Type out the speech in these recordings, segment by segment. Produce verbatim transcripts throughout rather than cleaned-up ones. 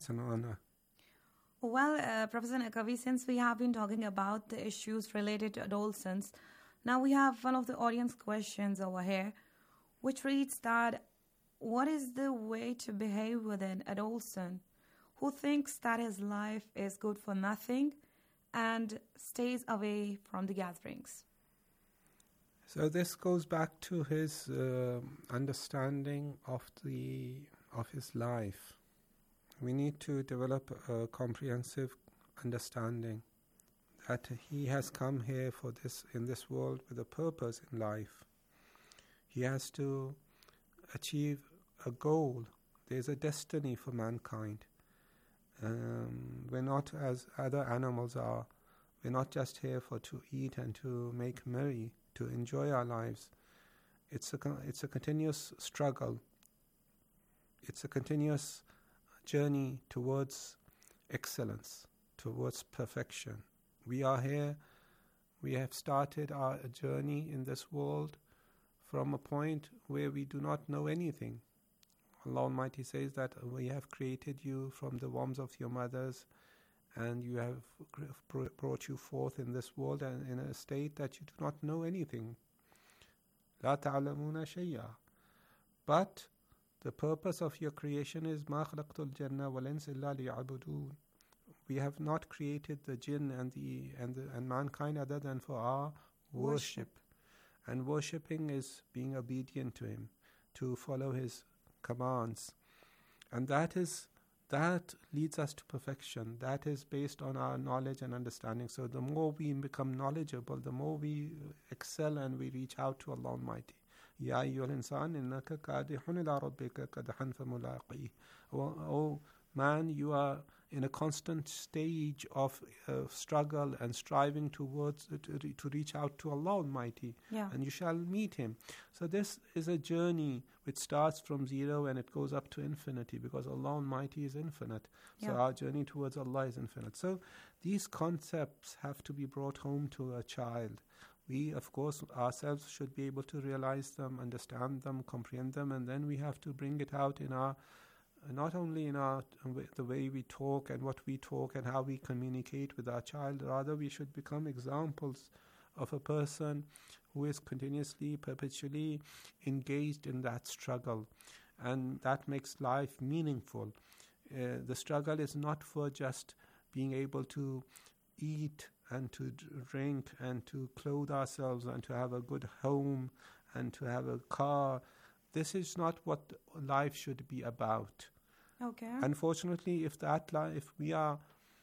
It's an honor. Well, uh, Professor Naqvi, since we have been talking about the issues related to adolescence, now we have one of the audience questions over here, which reads that, what is the way to behave with an adolescent who thinks that his life is good for nothing and stays away from the gatherings? So this goes back to his uh, understanding of the of his life. We need to develop a comprehensive understanding that he has come here for this in this world with a purpose in life. He has to achieve a goal. There's a destiny for mankind. Um, we're not as other animals are. We're not just here for to eat and to make merry, to enjoy our lives. It's a it's a continuous struggle. It's a continuous journey towards excellence, towards perfection. We are here. We have started our journey in this world from a point where we do not know anything. Allah Almighty says that we have created you from the wombs of your mothers, and you have brought you forth in this world and in a state that you do not know anything. لا تعلمون شيئا. But the purpose of your creation is مَا خَلَقْتُ الْجَنَّةَ وَالْإِنسَ إِلَّا لِيَعْبُدُونَ. We have not created the jinn and the and the, and mankind other than for our worship. worship. And worshipping is being obedient to Him, to follow His commands. And that is that leads us to perfection. That is based on our knowledge and understanding. So the more we become knowledgeable, the more we excel and we reach out to Allah Almighty. Ya ayyuhal insan innaka kadihun ila rabbika kadhan famulaqih. Oh man, you are in a constant stage of uh, struggle and striving towards uh, to, re- to reach out to Allah Almighty, yeah. and you shall meet Him. So this is a journey which starts from zero and it goes up to infinity, because Allah Almighty is infinite. So yeah. our journey towards Allah is infinite. So these concepts have to be brought home to a child. We, of course, ourselves should be able to realize them, understand them, comprehend them, and then we have to bring it out in our not only in our the way we talk and what we talk and how we communicate with our child. Rather, we should become examples of a person who is continuously, perpetually engaged in that struggle, and that makes life meaningful. Uh, the struggle is not for just being able to eat and to drink and to clothe ourselves and to have a good home and to have a car. This is not what life should be about. Okay. Unfortunately, if that li- if we are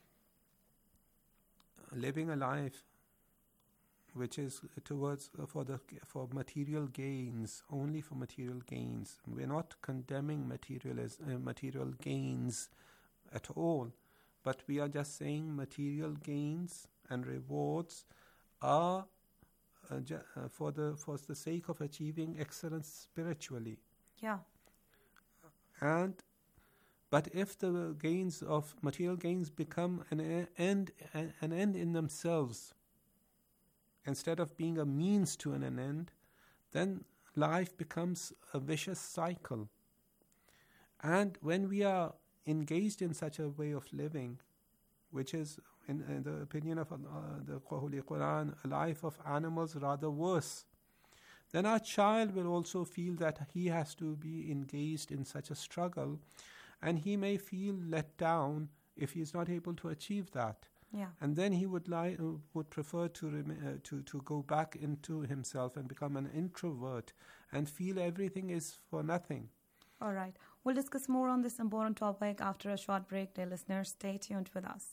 living a life which is towards uh, for the for material gains, only for material gains, we're not condemning materialis, uh, material gains at all, but we are just saying material gains and rewards are Uh, ju- uh, for the for the sake of achieving excellence spiritually. Yeah. And but if the gains of material gains become an e- end an, an end in themselves, instead of being a means to an, an end, then life becomes a vicious cycle. And when we are engaged in such a way of living, which is, in, in the opinion of uh, the Holy Quran, a life of animals, rather worse, then our child will also feel that he has to be engaged in such a struggle, and he may feel let down if he is not able to achieve that. Yeah. And then he would li- uh, would prefer to, rem- uh, to to go back into himself and become an introvert and feel everything is for nothing. All right. We'll discuss more on this important topic after a short break. Dear listeners, stay tuned with us.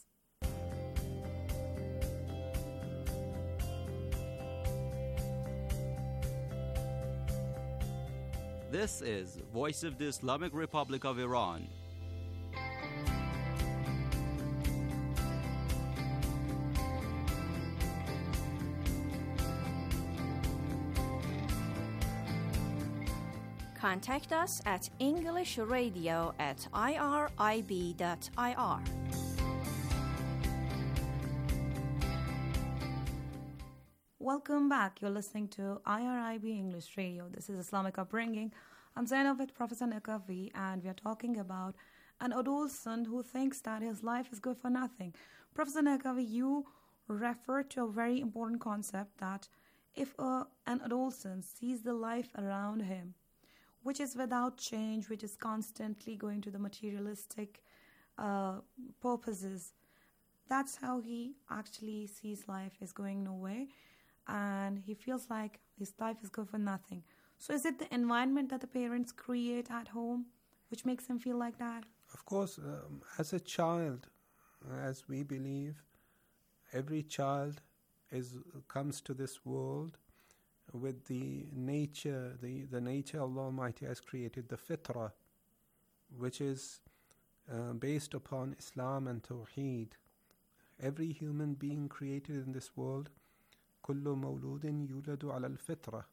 This is Voice of the Islamic Republic of Iran. Contact us at English Radio at irib dot I R. Welcome back. You're listening to I R I B English Radio. This is Islamic Upbringing. I'm Zainab with Professor Naqvi, and we are talking about an adolescent who thinks that his life is good for nothing. Professor Naqvi, you refer to a very important concept that if a, an adolescent sees the life around him, which is without change, which is constantly going to the materialistic uh, purposes, that's how he actually sees life is going nowhere, and he feels like his life is good for nothing. So is it the environment that the parents create at home which makes him feel like that? Of course, um, as a child, as we believe, every child is comes to this world with the nature, the, the nature Allah Almighty has created, the fitrah, which is uh, based upon Islam and Tawheed. Every human being created in this world, كُلُّ مَوْلُودٍ يُولَدُ عَلَى الْفِطْرَةِ.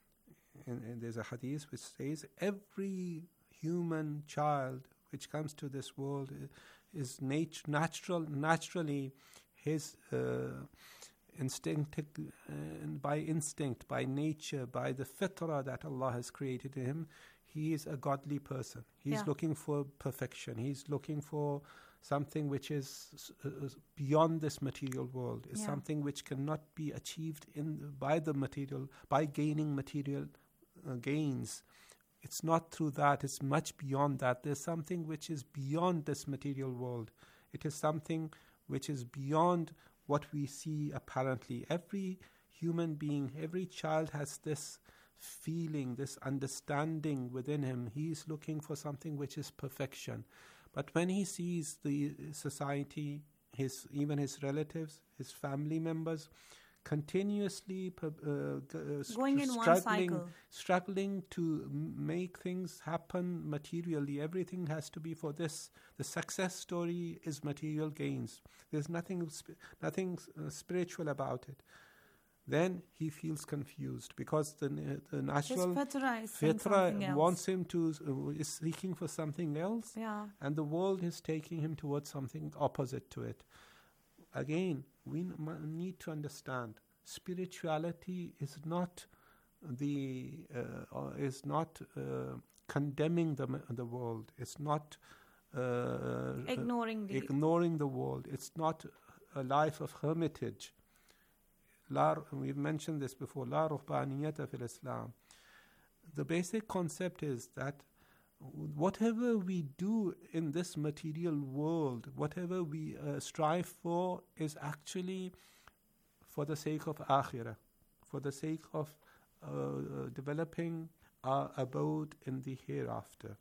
And, and there's a hadith which says every human child which comes to this world is nat- natural, naturally his uh, instinct, uh, by instinct, by nature, by the fitrah that Allah has created in him, he is a godly person. He's Yeah. looking for perfection. He's looking for something which is uh, beyond this material world. It's Yeah. something which cannot be achieved in by the material, by gaining material uh, gains. It's not through that. It's much beyond that. There's something which is beyond this material world. It is something which is beyond what we see apparently. Every human being, every child has this feeling, this understanding within him. He is looking for something which is perfection. But when he sees the society, his even his relatives, his family members, continuously uh, uh, Going in one struggling, cycle. struggling to m- make things happen materially. Everything has to be for this. The success story is material gains. There's nothing, sp- nothing uh, spiritual about it. Then he feels confused because the, the natural His fitrah is saying something fitra else. wants him to uh, is seeking for something else, Yeah. and the world is taking him towards something opposite to it. Again, we n- m- need to understand spirituality is not the uh, uh, is not uh, condemning the m- the world. It's not uh, Ignoring the... ignoring the world. It's not a life of hermitage. La, we've mentioned this before. La ruhbaniyata fil Islam. The basic concept is that whatever we do in this material world, whatever we uh, strive for, is actually for the sake of akhirah, for the sake of uh, uh, developing our abode in the hereafter.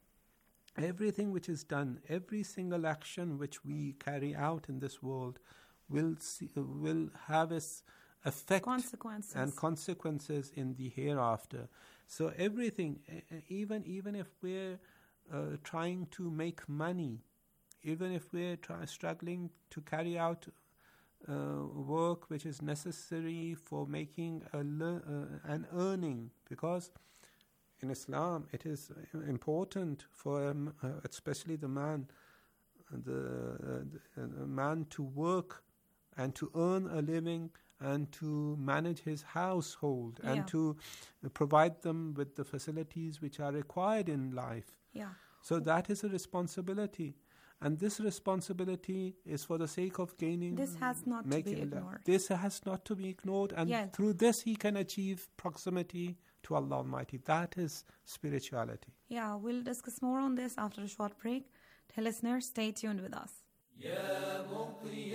Everything which is done, every single action which we carry out in this world will see, uh, will have its effect Consequences. and consequences in the hereafter. So everything, uh, even even if we're uh, trying to make money, even if we're try, struggling to carry out uh, work which is necessary for making a le- uh, an earning, because in Islam it is important for um, uh, especially the man, the, uh, the uh, man to work and to earn a living and to manage his household Yeah. and to provide them with the facilities which are required in life. Yeah. So that is a responsibility. And this responsibility is for the sake of gaining... This has not to be making- ignored. This has not to be ignored. And Yes. through this he can achieve proximity to Allah Almighty. That is spirituality. Yeah, we'll discuss more on this after a short break. Dear listeners, stay tuned with us. يا مطي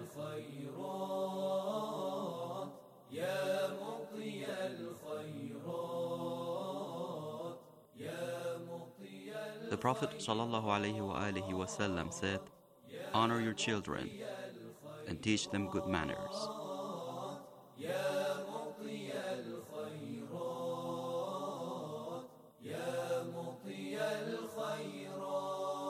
الخيرات يا مطي الخيرات يا مطي The Prophet ﷺ said, "Honor your children and teach them good manners." يا مطي الخيرات يا مطي الخيرات.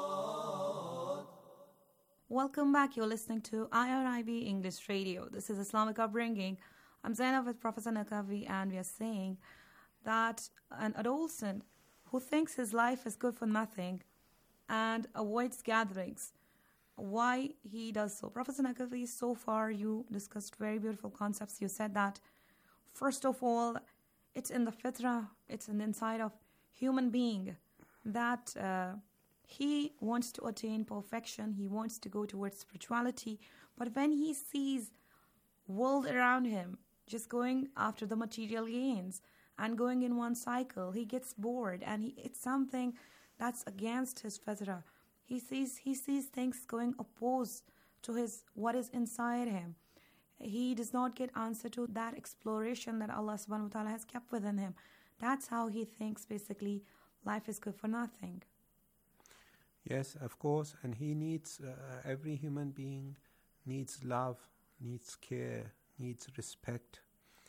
Welcome back. You're listening to I R I B English Radio. This is Islamic Upbringing. I'm Zainab with Professor Naqvi, and we are saying that an adolescent who thinks his life is good for nothing and avoids gatherings, why he does so. Professor Naqvi, so far you discussed very beautiful concepts. You said that, first of all, it's in the fitrah, it's in the inside of human being that uh, He wants to attain perfection. He wants to go towards spirituality. But when he sees world around him just going after the material gains and going in one cycle, he gets bored, and he, it's something that's against his fitra. He sees he sees things going opposed to his what is inside him. He does not get answer to that exploration that Allah subhanahu wa ta'ala has kept within him. That's how he thinks basically life is good for nothing. Yes, of course, and he needs, uh, every human being needs love, needs care, needs respect.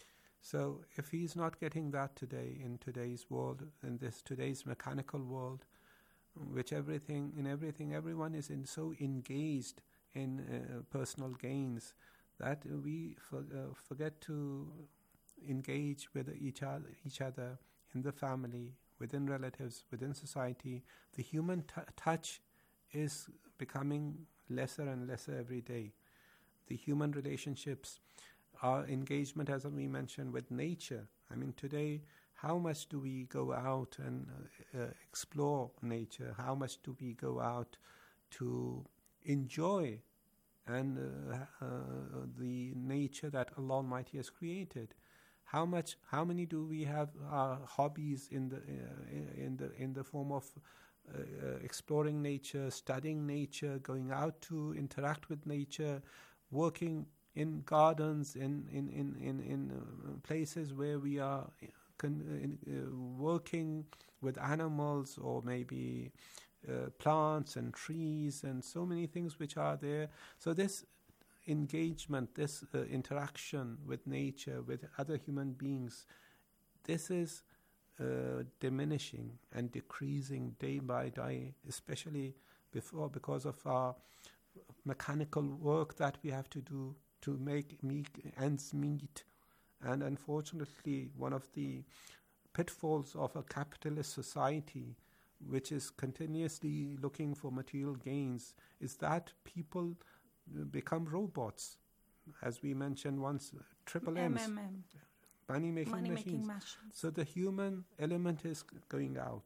So if he's not getting that today in today's world, in this today's mechanical world, which everything, in everything, everyone is in so engaged in uh, personal gains that we for, uh, forget to engage with each other, each other in the family, within relatives, within society. The human t- touch is becoming lesser and lesser every day. The human relationships, our engagement, as we mentioned, with nature. I mean, today, how much do we go out and uh, uh, explore nature? How much do we go out to enjoy and uh, uh, the nature that Allah Almighty has created? How much? How many do we have uh, hobbies in the uh, in the in the form of uh, uh, exploring nature, studying nature, going out to interact with nature, working in gardens, in in in in, in uh, places where we are con- in, uh, working with animals, or maybe uh, plants and trees and so many things which are there. So this engagement, this uh, interaction with nature, with other human beings, this is uh, diminishing and decreasing day by day, especially before because of our mechanical work that we have to do to make meet, ends meet. And unfortunately, one of the pitfalls of a capitalist society, which is continuously looking for material gains, is that people become robots, as we mentioned once, triple M's, M M M. money-making Money machines. making machines. So the human element is going out.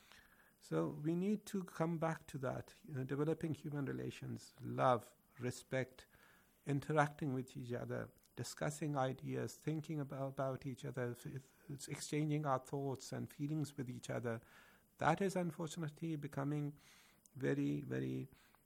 So we need to come back to that, you know, developing human relations, love, respect, interacting with each other, discussing ideas, thinking about, about each other, it's exchanging our thoughts and feelings with each other. That is unfortunately becoming very, very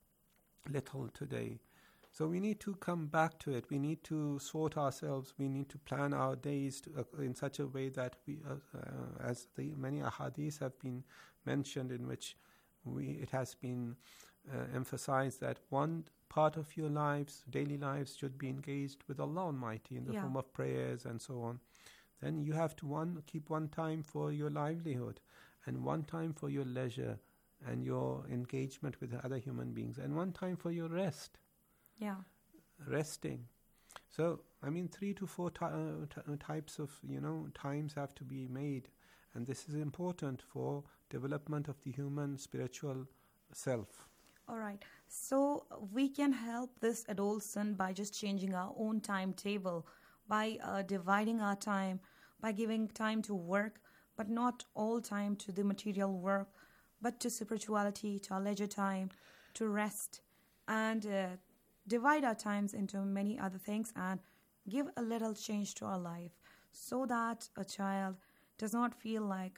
little today. So we need to come back to it. We need to sort ourselves. We need to plan our days to, uh, in such a way that we, uh, uh, as the many ahadith have been mentioned, in which we it has been uh, emphasized that one part of your lives, daily lives, should be engaged with Allah Almighty in the Yeah. form of prayers and so on. Then you have to one keep one time for your livelihood, and one time for your leisure and your engagement with other human beings, and one time for your rest. Yeah. Resting. So, I mean, three to four ty- uh, t- types of, you know, times have to be made. And this is important for development of the human spiritual self. All right. So we can help this adolescent by just changing our own timetable, by uh, dividing our time, by giving time to work, but not all time to the material work, but to spirituality, to our leisure time, to rest, and uh, divide our times into many other things and give a little change to our life, so that a child does not feel like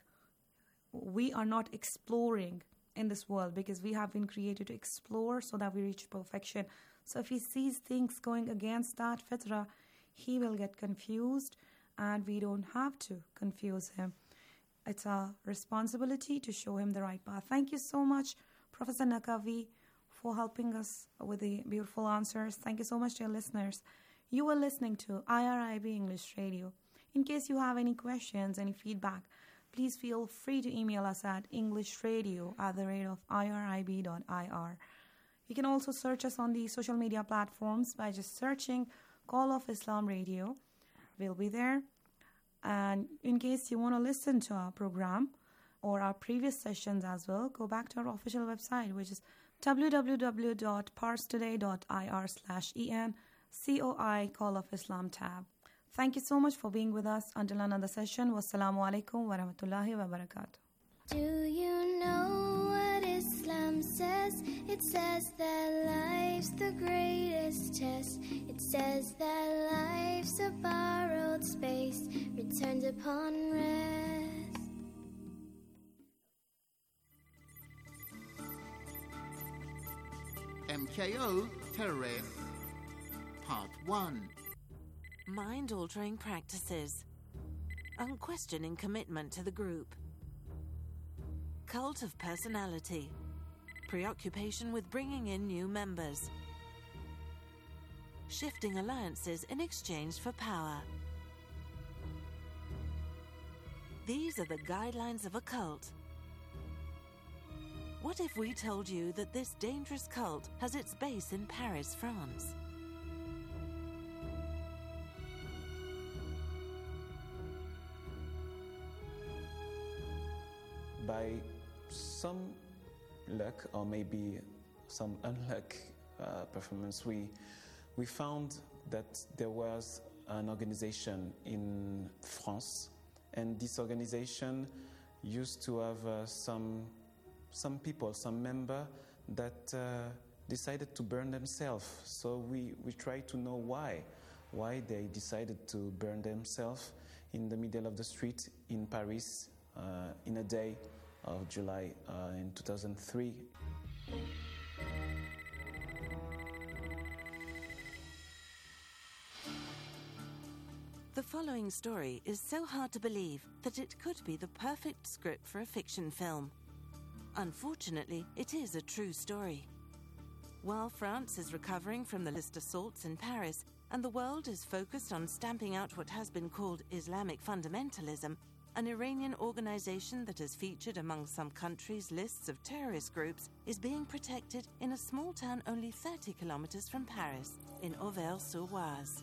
we are not exploring in this world, because we have been created to explore so that we reach perfection. So if he sees things going against that fitra, he will get confused, and we don't have to confuse him. It's our responsibility to show him the right path. Thank you so much, Professor Naqvi, for helping us with the beautiful answers. Thank you so much, dear listeners. You were listening to I R I B English Radio. In case you have any questions, any feedback, please feel free to email us at englishradio at the rate of irib dot I R. You can also search us on the social media platforms by just searching Call of Islam Radio. We'll be there. And in case you want to listen to our program or our previous sessions as well, go back to our official website, which is w w w dot pars today dot I R slash en coi Call of Islam tab. Thank you so much for being with us. Until another session, wassalamu alaikum wa rahmatullahi wa barakatuh. Do you know what Islam wisdom says. It says that life's the greatest test. It says that life's a borrowed space, returned upon rest. M K O Terrorist Part one. Mind-altering practices. Unquestioning commitment to the group. Cult of personality. Preoccupation with bringing in new members. Shifting alliances in exchange for power. These are the guidelines of a cult. What if we told you that this dangerous cult has its base in Paris, France? By some luck, or maybe some unluck uh, performance, we we found that there was an organization in France, and this organization used to have uh, some some people, some member that uh, decided to burn themselves. So we we tried to know why, why they decided to burn themselves in the middle of the street in Paris uh, in a day of July uh, in two thousand three. The following story is so hard to believe that it could be the perfect script for a fiction film. Unfortunately, it is a true story. While France is recovering from the latest assaults in Paris and the world is focused on stamping out what has been called Islamic fundamentalism, an Iranian organization that is featured among some countries' lists of terrorist groups is being protected in a small town only thirty kilometers from Paris, in Auvers-sur-Oise.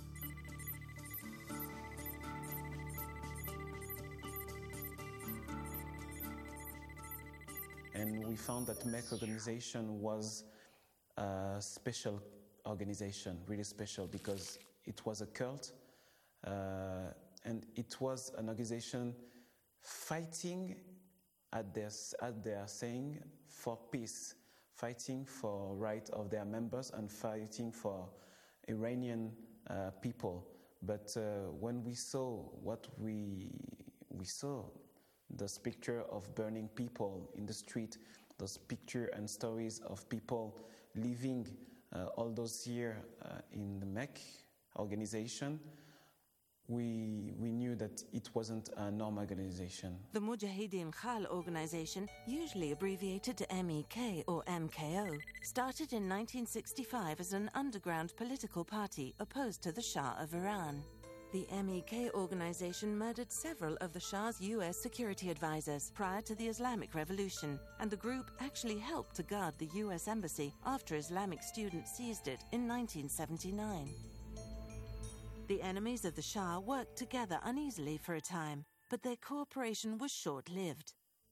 And we found that M E C organization was a special organization, really special, because it was a cult, uh, and it was an organization fighting, at their, at their saying, for peace, fighting for right of their members and fighting for Iranian uh, people. But uh, when we saw what we we saw, those pictures of burning people in the street, those pictures and stories of people living uh, all those years uh, in the M E C organization, we we knew that it wasn't a normal organization. The Mujahideen Khal organization, usually abbreviated to M E K or M K O, started in nineteen sixty-five as an underground political party opposed to the Shah of Iran. The M E K organization murdered several of the Shah's U S security advisors prior to the Islamic Revolution, and the group actually helped to guard the U S embassy after Islamic students seized it in nineteen seventy-nine. The enemies of the Shah worked together uneasily for a time, but their cooperation was short-lived.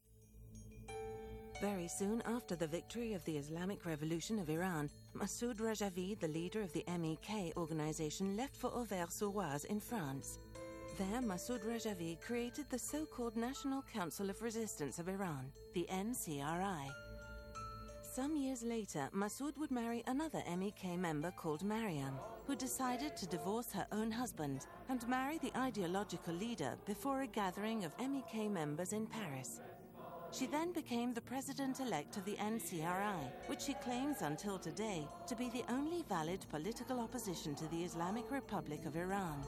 Very soon after the victory of the Islamic Revolution of Iran, Masoud Rajavi, the leader of the M E K organization, left for Auvers-sur-Oise in France. There, Masoud Rajavi created the so-called National Council of Resistance of Iran, the N C R I. Some years later, Masoud would marry another M E K member called Mariam, who decided to divorce her own husband and marry the ideological leader before a gathering of M E K members in Paris. She then became the president-elect of the N C R I, which she claims until today to be the only valid political opposition to the Islamic Republic of Iran.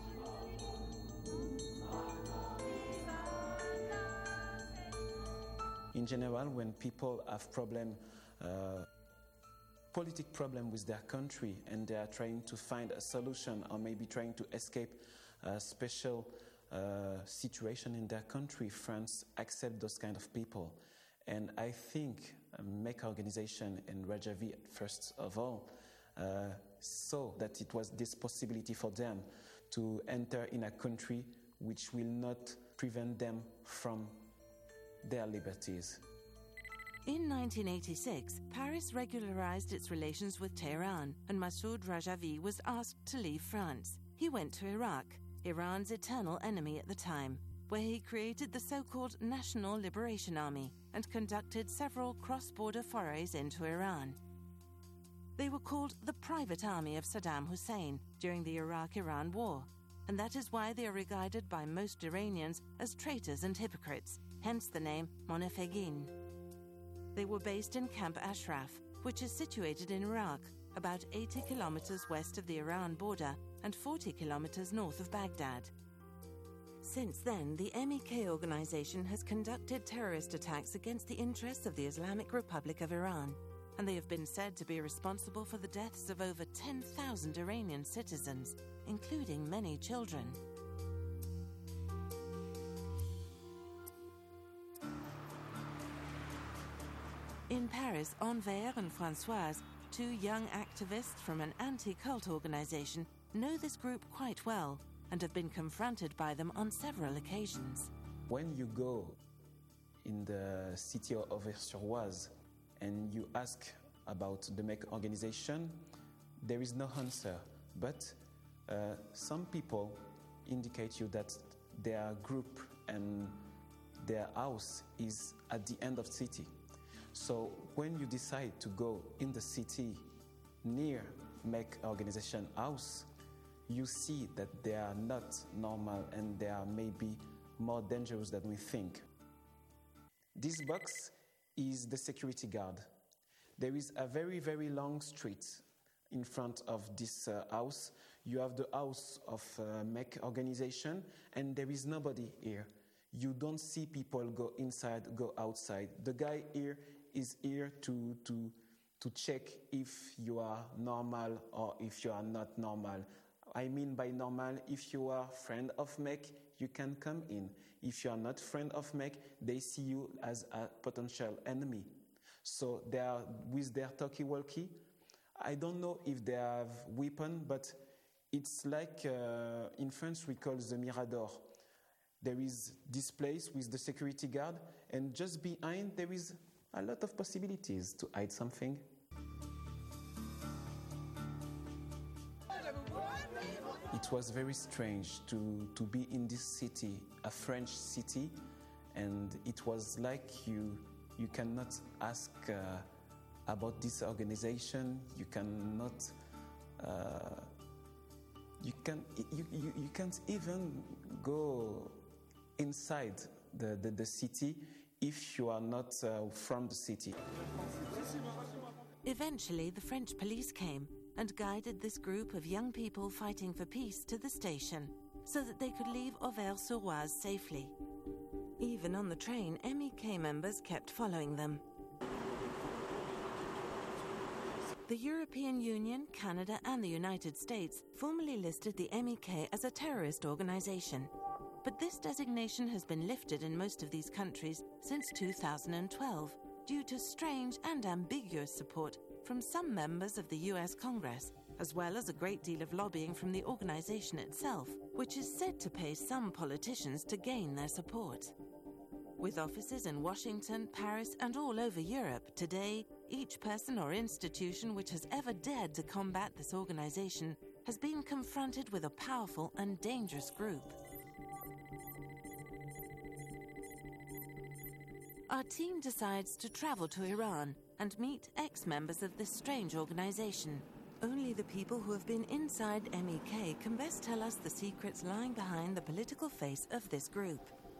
In general, when people have problem, uh, politic problem with their country, and they are trying to find a solution, or maybe trying to escape a special uh, situation in their country, France accept those kind of people. And I think uh, M E C organization and Rajavi, first of all, uh, saw that it was this possibility for them to enter in a country which will not prevent them from their liberties. In nineteen eighty-six, Paris regularized its relations with Tehran, and Masoud Rajavi was asked to leave France. He went to Iraq, Iran's eternal enemy at the time, where he created the so-called National Liberation Army, and conducted several cross-border forays into Iran. They were called the Private Army of Saddam Hussein during the Iraq-Iran War, and that is why they are regarded by most Iranians as traitors and hypocrites, hence the name Monefegin. They were based in Camp Ashraf, which is situated in Iraq, about eighty kilometers west of the Iran border and forty kilometers north of Baghdad. Since then, the M E K organization has conducted terrorist attacks against the interests of the Islamic Republic of Iran, and they have been said to be responsible for the deaths of over ten thousand Iranian citizens, including many children. In Paris, Enver and Françoise, two young activists from an anti-cult organization, know this group quite well and have been confronted by them on several occasions. When you go in the city of Auvers-sur-Oise and you ask about the M E K organization, there is no answer. But uh, some people indicate you that their group and their house is at the end of the city. So when you decide to go in the city near M E K organization house, you see that they are not normal and they are maybe more dangerous than we think. This box is the security guard. There is a very, very long street in front of this uh, house. You have the house of uh, M E K organization, and there is nobody here. You don't see people go inside, go outside. The guy here is here to, to, to check if you are normal or if you are not normal. I mean by normal, if you are friend of M E K, you can come in. If you are not friend of M E K, they see you as a potential enemy. So they are with their talkie-walkie. I don't know if they have weapon, but it's like uh, in France we call the Mirador. There is this place with the security guard, and just behind there is a lot of possibilities to hide something. It was very strange to, to be in this city, a French city, and it was like you you cannot ask uh, about this organization. You cannot uh, you can you, you, you can't even go inside the, the, the city if you are not uh, from the city. Eventually, the French police came and guided this group of young people fighting for peace to the station so that they could leave Auvers-sur-Oise safely. Even on the train, M E K members kept following them. The European Union, Canada, and the United States formally listed the M E K as a terrorist organization. But this designation has been lifted in most of these countries since two thousand twelve due to strange and ambiguous support from some members of the U S Congress, as well as a great deal of lobbying from the organization itself, which is said to pay some politicians to gain their support. With offices in Washington, Paris, and all over Europe, today, each person or institution which has ever dared to combat this organization has been confronted with a powerful and dangerous group. Our team decides to travel to Iran and meet ex-members of this strange organization. Only the people who have been inside M E K can best tell us the secrets lying behind the political face of this group.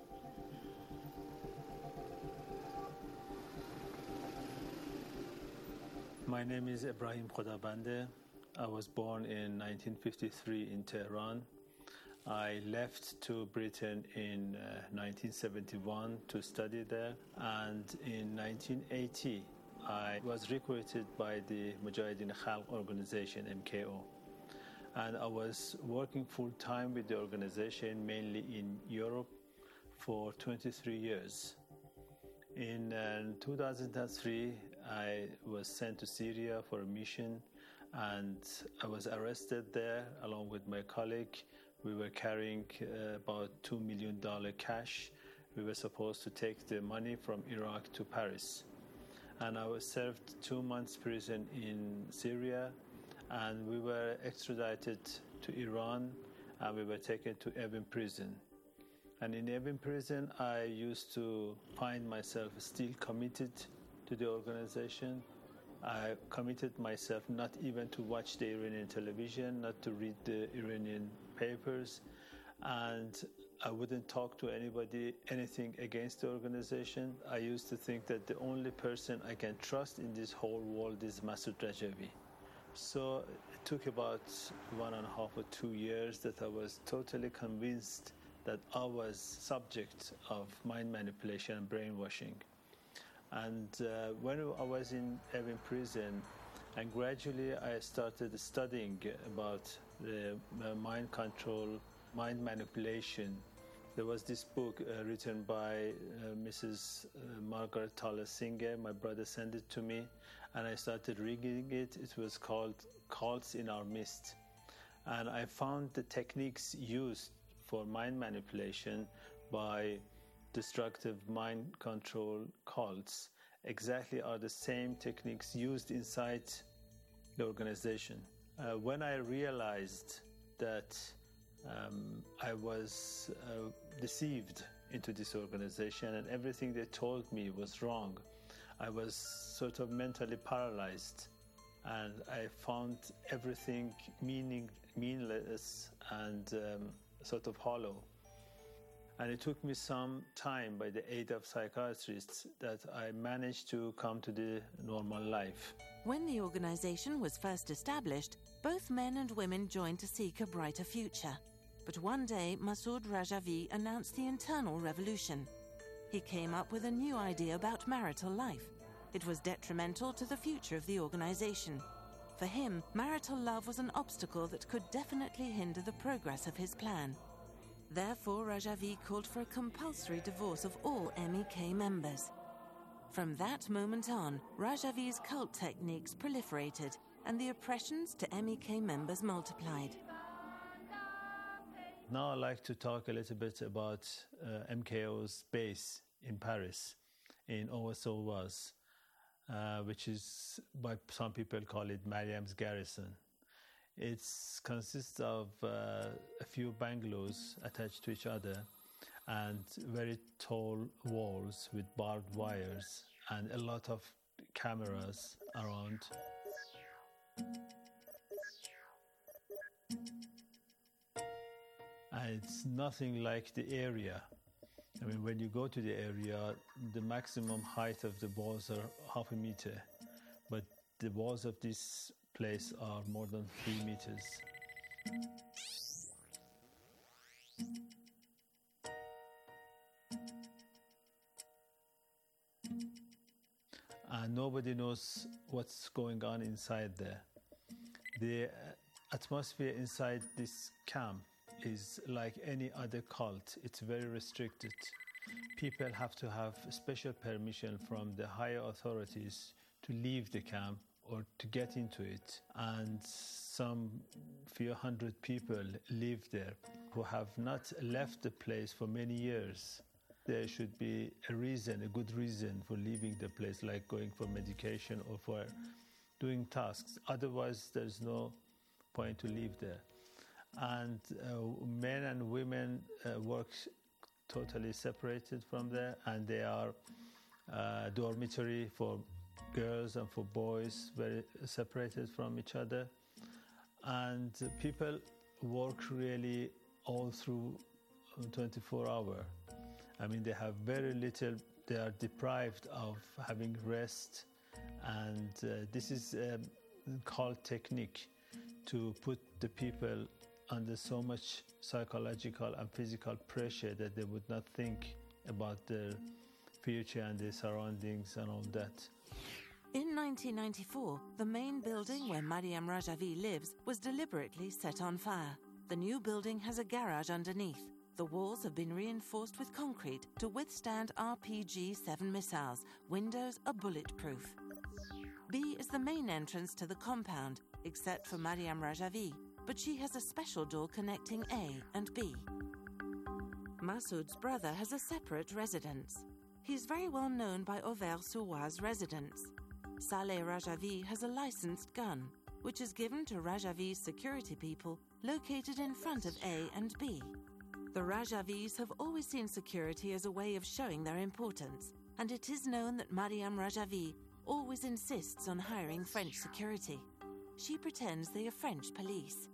My name is Ibrahim Khudabande. I was born in nineteen fifty-three in Tehran. I left to Britain in uh, nineteen seventy-one to study there, and in nineteen eighty I was recruited by the Mujahideen Khalq organization, M K O, and I was working full-time with the organization, mainly in Europe, for twenty-three years. In uh, two thousand three, I was sent to Syria for a mission, and I was arrested there along with my colleague. We were carrying uh, about two million dollars cash. We were supposed to take the money from Iraq to Paris. And I was served two months prison in Syria, and we were extradited to Iran, and we were taken to Evin prison. And in Evin prison, I used to find myself still committed to the organization. I committed myself not even to watch the Iranian television, not to read the Iranian papers, and I wouldn't talk to anybody, anything against the organization. I used to think that the only person I can trust in this whole world is Masoud Rajavi. So it took about one and a half or two years that I was totally convinced that I was subject of mind manipulation and brainwashing. And uh, when I was in Evin prison, and gradually I started studying about the uh, mind control, mind manipulation. There was this book uh, written by uh, Missus Uh, Margaret Taller Singer. My brother sent it to me, and I started reading it. It was called Cults in Our Midst. And I found the techniques used for mind manipulation by destructive mind control cults exactly are the same techniques used inside the organization. Uh, when I realized that um, I was uh, deceived into this organization and everything they told me was wrong, I was sort of mentally paralyzed, and I found everything meaning, meaningless and um, sort of hollow. And it took me some time, by the aid of psychiatrists, that I managed to come to the normal life. When the organization was first established, both men and women joined to seek a brighter future. But one day, Masoud Rajavi announced the internal revolution. He came up with a new idea about marital life. It was detrimental to the future of the organization. For him, marital love was an obstacle that could definitely hinder the progress of his plan. Therefore, Rajavi called for a compulsory divorce of all M E K members. From that moment on, Rajavi's cult techniques proliferated and the oppressions to M E K members multiplied. Now I'd like to talk a little bit about uh, M K O's base in Paris, in Auvers-sur-Oise, uh, which is, by some people call it Mariam's Garrison. It consists of uh, a few bungalows attached to each other and very tall walls with barbed wires and a lot of cameras around. And it's nothing like the area. I mean, when you go to the area, the maximum height of the walls are half a meter, but the walls of this place are more than three meters. And nobody knows what's going on inside there. The atmosphere inside this camp is like any other cult. It's very restricted. People have to have special permission from the higher authorities to leave the camp or to get into it. And some few hundred people live there who have not left the place for many years. There should be a reason, a good reason for leaving the place, like going for medication or for doing tasks. Otherwise, there's no point to live there. And uh, men and women uh, work totally separated from there, and they are uh, dormitory for girls and for boys, very separated from each other. And uh, people work really all through twenty-four hours. I mean, they have very little, they are deprived of having rest, and uh, this is a called technique to put the people under so much psychological and physical pressure that they would not think about their future and their surroundings and all that. In nineteen ninety-four, the main building where Mariam Rajavi lives was deliberately set on fire. The new building has a garage underneath. The walls have been reinforced with concrete to withstand R P G seven missiles. Windows are bulletproof. B is the main entrance to the compound, except for Mariam Rajavi, but she has a special door connecting A and B. Masoud's brother has a separate residence. He's very well known by Auvers-sur-Oise residents. Saleh Rajavi has a licensed gun, which is given to Rajavi's security people located in front of A and B. The Rajavis have always seen security as a way of showing their importance, and it is known that Mariam Rajavi always insists on hiring French security. She pretends they are French police.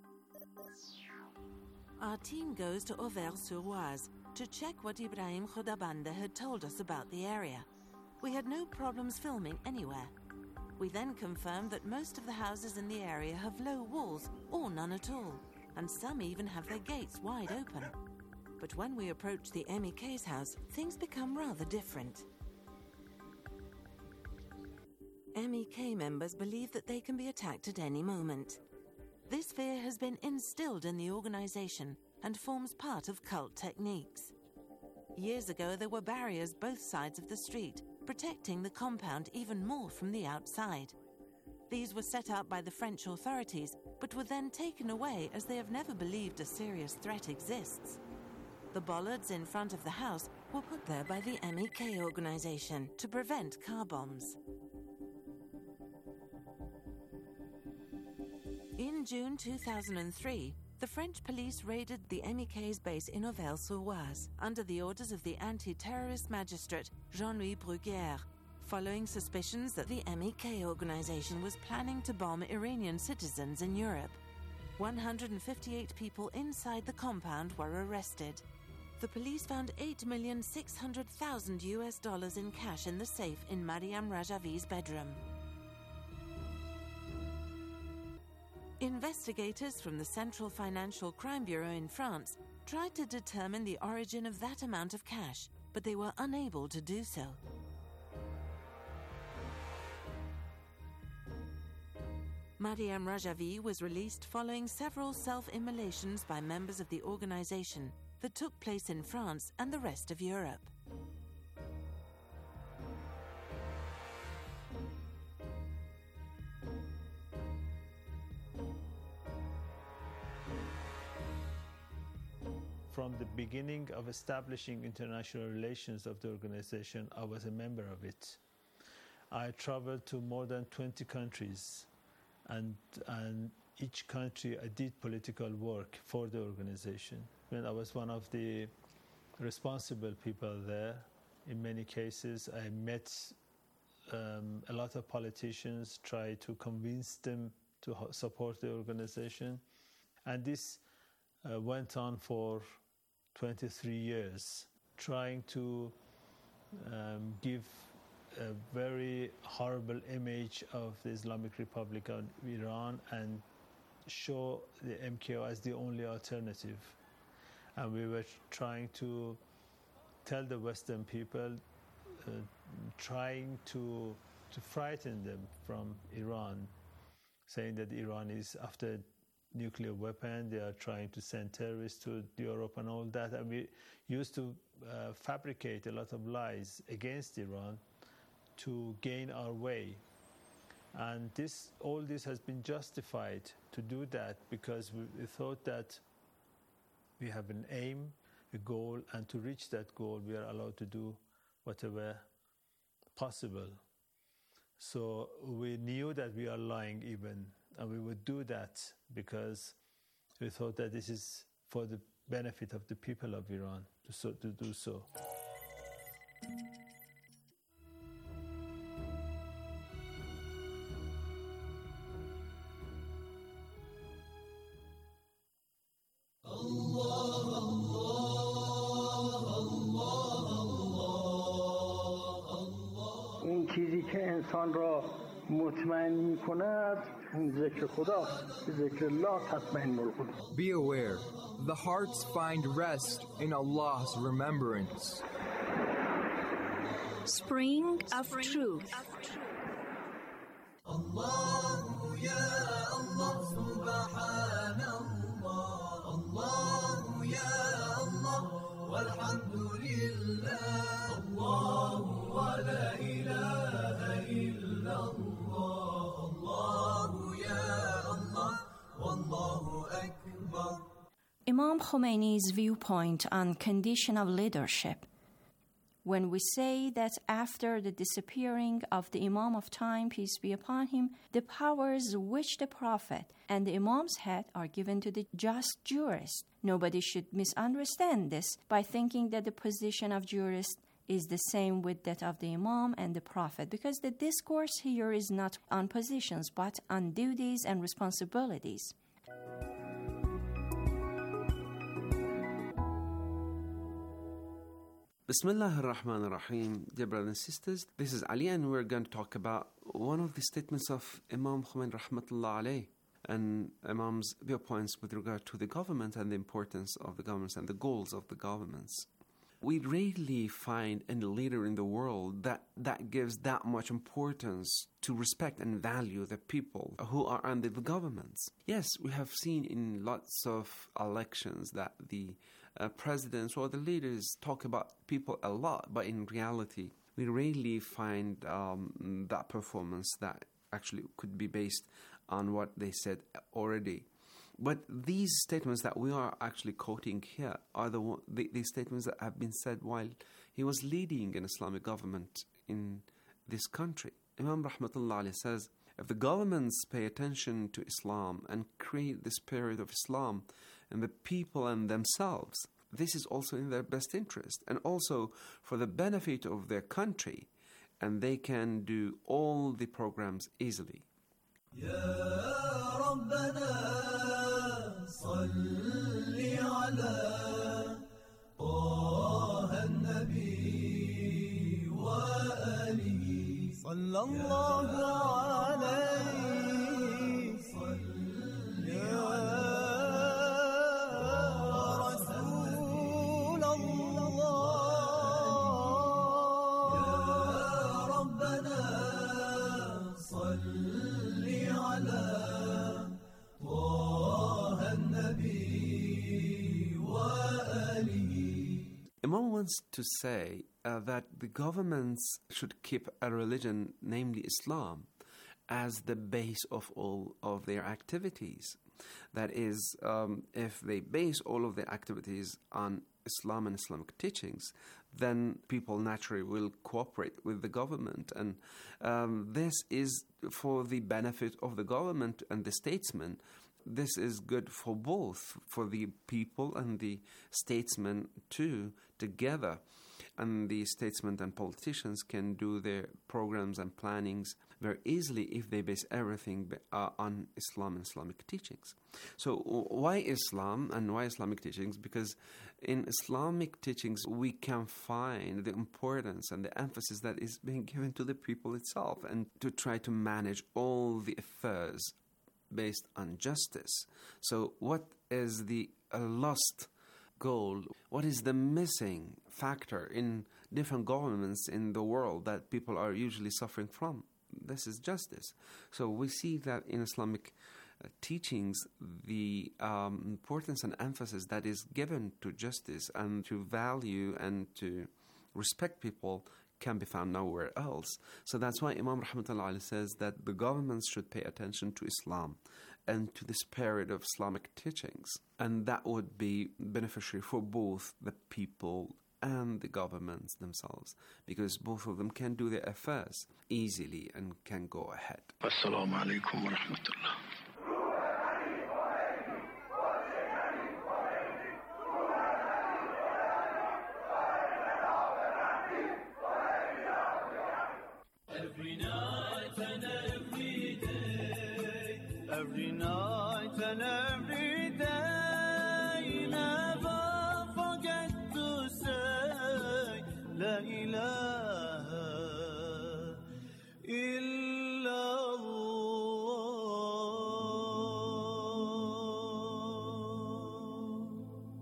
Our team goes to Auvers-sur-Oise to check what Ibrahim Khodabandeh had told us about the area. We had no problems filming anywhere. We then confirmed that most of the houses in the area have low walls or none at all, and some even have their gates wide open. But when we approach the M E K's house, things become rather different. M E K members believe that they can be attacked at any moment. This fear has been instilled in the organization and forms part of cult techniques. Years ago, there were barriers both sides of the street, protecting the compound even more from the outside. These were set up by the French authorities, but were then taken away as they have never believed a serious threat exists. The bollards in front of the house were put there by the M E K organization to prevent car bombs. In June two thousand three, the French police raided the M E K's base in Auvers-sur-Oise under the orders of the anti-terrorist magistrate Jean-Louis Bruguière, following suspicions that the M E K organization was planning to bomb Iranian citizens in Europe. one hundred fifty-eight people inside the compound were arrested. The police found eight million six hundred thousand U S dollars in cash in the safe in Mariam Rajavi's bedroom. Investigators from the Central Financial Crime Bureau in France tried to determine the origin of that amount of cash, but they were unable to do so. Mariam Rajavi was released following several self-immolations by members of the organization that took place in France and the rest of Europe. From the beginning of establishing international relations of the organization, I was a member of it. I traveled to more than twenty countries, and, and each country I did political work for the organization. When I was one of the responsible people there, in many cases I met um, a lot of politicians, tried to convince them to support the organization, and this uh, went on for twenty-three years, trying to um, give a very horrible image of the Islamic Republic of Iran and show the M K O as the only alternative. And we were trying to tell the Western people, uh, trying to, to frighten them from Iran, saying that Iran is after nuclear weapon, they are trying to send terrorists to Europe and all that. And we used to uh, fabricate a lot of lies against Iran to gain our way. And this, all this has been justified to do that because we, we thought that we have an aim, a goal, and to reach that goal we are allowed to do whatever possible. So we knew that we are lying even, and we would do that because we thought that this is for the benefit of the people of Iran to, so, to do so. اون چیزی که انسان را مطمئن می‌کند ذکر خداست. ذکر الله تطمئن القلوب. Be aware, the hearts find rest in Allah's remembrance. Spring of Truth. الله يا الله سبحان الله الله يا الله والحمد لله الله ولا إله إلا الله الله يا الله والله أكبر. Imam Khomeini's viewpoint on condition of leadership. when we say that after the disappearing of the Imam of time, peace be upon him, the powers which the Prophet and the Imams had are given to the just jurist. Nobody should misunderstand this by thinking that the position of jurist is the same with that of the Imam and the Prophet, because the discourse here is not on positions but on duties and responsibilities. Bismillah ar-Rahman ar-Rahim, dear brothers and sisters. This is Ali, and we're going to talk about one of the statements of Imam Khomeini rahmatullah alayh, and Imam's viewpoints with regard to the government and the importance of the governments and the goals of the governments. We rarely find any leader in the world that, that gives that much importance to respect and value the people who are under the governments. Yes, we have seen in lots of elections that the uh, presidents or the leaders talk about people a lot, but in reality, we rarely find um, that performance that actually could be based on what they said already. But these statements that we are actually quoting here are the, the, the statements that have been said while he was leading an Islamic government in this country. Imam Rahmatullah alayhi says, if the governments pay attention to Islam and create the spirit of Islam in the people and themselves, this is also in their best interest and also for the benefit of their country, and they can do all the programs easily. يا ربنا صل على طه النبي وآله صلى الله عليه صل يا رسول الله يا ربنا صل Imam wants to say uh, that the governments should keep a religion, namely Islam, as the base of all of their activities. That is, um, if they base all of their activities on Islam and Islamic teachings, then people naturally will cooperate with the government. And um, this is for the benefit of the government and the statesmen. This is good for both, for the people and the statesmen too, together. And the statesmen and politicians can do their programs and plannings very easily if they base everything uh, on Islam and Islamic teachings. So why Islam and why Islamic teachings? Because in Islamic teachings we can find the importance and the emphasis that is being given to the people itself, and to try to manage all the affairs based on justice. So what is the uh, lost goal? What is the missing factor in different governments in the world that people are usually suffering from? This is justice. So we see that in Islamic uh, teachings, the um, importance and emphasis that is given to justice and to value and to respect people can be found nowhere else. So that's why Imam Rahmatullah alayhi says that the governments should pay attention to Islam and to the spirit of Islamic teachings. And that would be beneficiary for both the people and the governments themselves, because both of them can do their affairs easily and can go ahead. Assalamu alaikum wa rahmatullah. Every night and every day, every night and every day, never forget to say La ilaha illallah.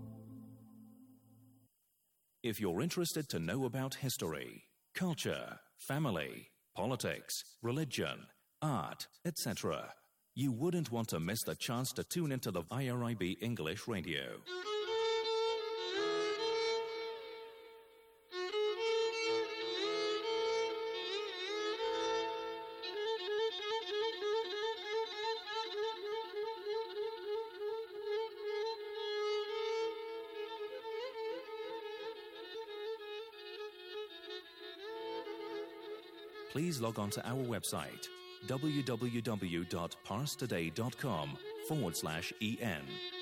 If you're interested to know about history, culture, family, politics, religion, art, et cetera, you wouldn't want to miss the chance to tune into the I R I B English Radio. please log on to our website www.parstoday.com forward slash en.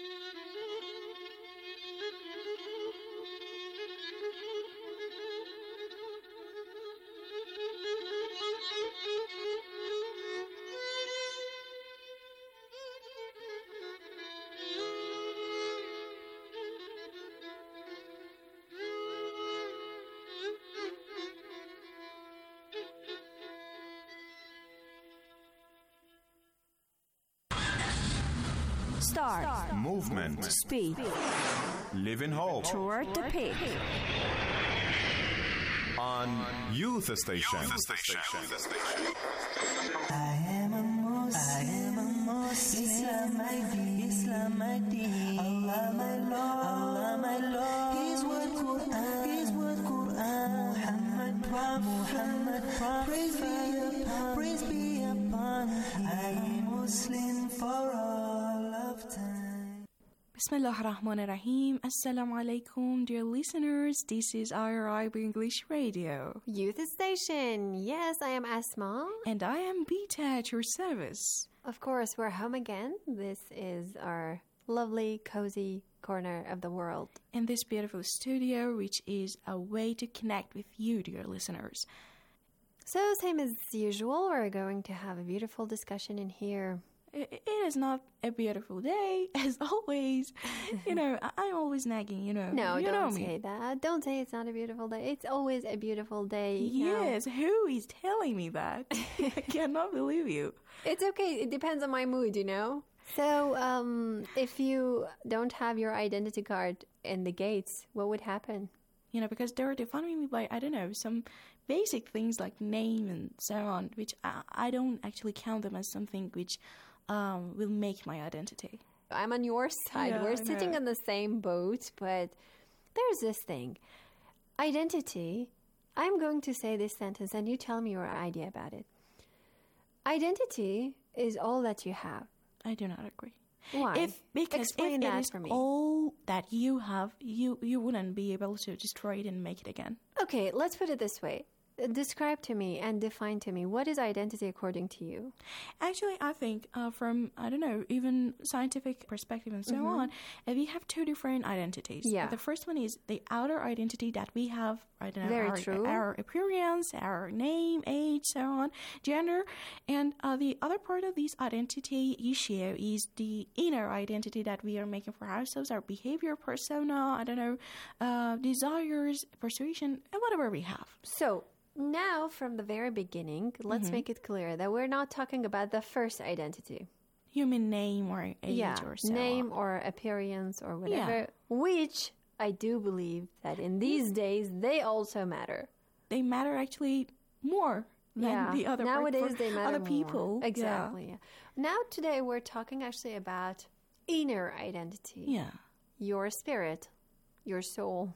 Start. Movement. Speed. Live in hope. Toward the peak. On Youth Station. Youth Station. I am a Muslim. I am a Muslim. Islam my deen. Islam my deen. Allah my Lord. Allah my Lord. His word Quran. His word Quran. Muhammad Prophet. Muhammad Prophet. Praise be upon. Praise be upon. I am Muslim for all of time. Bismillah ar-Rahman ar-Rahim. Assalamu alaikum, dear listeners. This is I R I B English Radio. Youth Station. Yes, I am Asma. And I am Beta at your service. Of course, we're home again. This is our lovely, cozy corner of the world. In this beautiful studio, which is a way to connect with you, dear listeners. So, same as usual, we're going to have a beautiful discussion in here. It is not a beautiful day, as always. You know, I'm always nagging, you know. No, you don't know me. say that. Don't say it's not a beautiful day. It's always a beautiful day. Yes, know. Who is telling me that? I cannot believe you. It's okay. It depends on my mood, you know. So, um, if you don't have your identity card in the gates, what would happen? You know, because they're defining me by, I don't know, some basic things like name and so on, which I, I don't actually count them as something which um, will make my identity. I'm on your side. Yeah, We're I sitting know. on the same boat, but there's this thing. Identity, I'm going to say this sentence and you tell me your idea about it. Identity is all that you have. I do not agree. Why? If because Explain if that it is for me. all that you have, you you wouldn't be able to destroy it and make it again. Okay, let's put it this way. Describe to me and define to me, what is identity according to you? Actually, I think uh, from, I don't know, even scientific perspective and so Mhm. on, uh, we have two different identities. Yeah. The first one is the outer identity that we have, I don't know, Very our, true. our appearance, our name, age, so on, gender. And uh, the other part of this identity issue is the inner identity that we are making for ourselves, our behavior, persona, I don't know, uh, desires, persuasion, and whatever we have. So, now, from the very beginning, let's Mhm. make it clear that we're not talking about the first identity. You mean name or age yeah, or so name on. or appearance or whatever, Yeah. which I do believe that in these days, they also matter. They matter actually more than yeah. the other part Nowadays, for they matter other more. people. Yeah. Exactly. Yeah. Now, today, we're talking actually about inner identity. Yeah. Your spirit, your soul.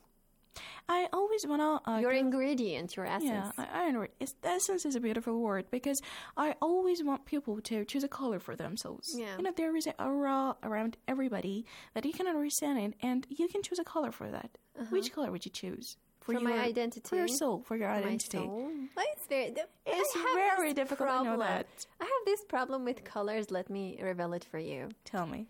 I always want to... Uh, your go- ingredient, your essence. Yeah, I, I know. It's, essence is a beautiful word because I always want people to choose a color for themselves. Yeah. You know, there is an aura around everybody that you can understand it, and you can choose a color for that. Uh-huh. Which color would you choose? For your, my identity. For your soul, for your For my identity. soul. Well, it's very, It's I have very this difficult, I know problem. that. I have this problem with colors. Let me reveal it for you. Tell me.